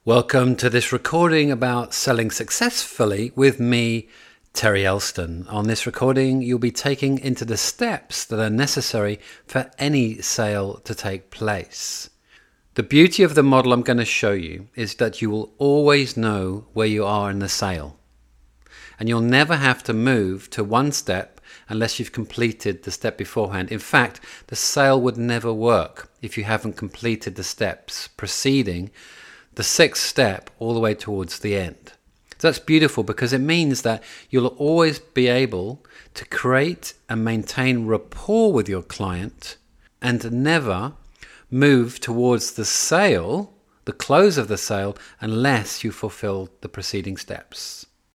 Welcome to this recording about selling successfully with me, Terry Elston. On this recording, you'll be taking into the steps that are necessary for any sale to take place. The beauty of the model I'm going to show you is that you will always know where you are in the sale. And you'll never have to move to one step unless you've completed the step beforehand. In fact, the sale would never work if you haven't completed the steps preceding the sixth step all the way towards the end. So that's beautiful because it means that you'll always be able to create and maintain rapport with your client and never move towards the sale, the close of the sale, unless you fulfill the preceding steps.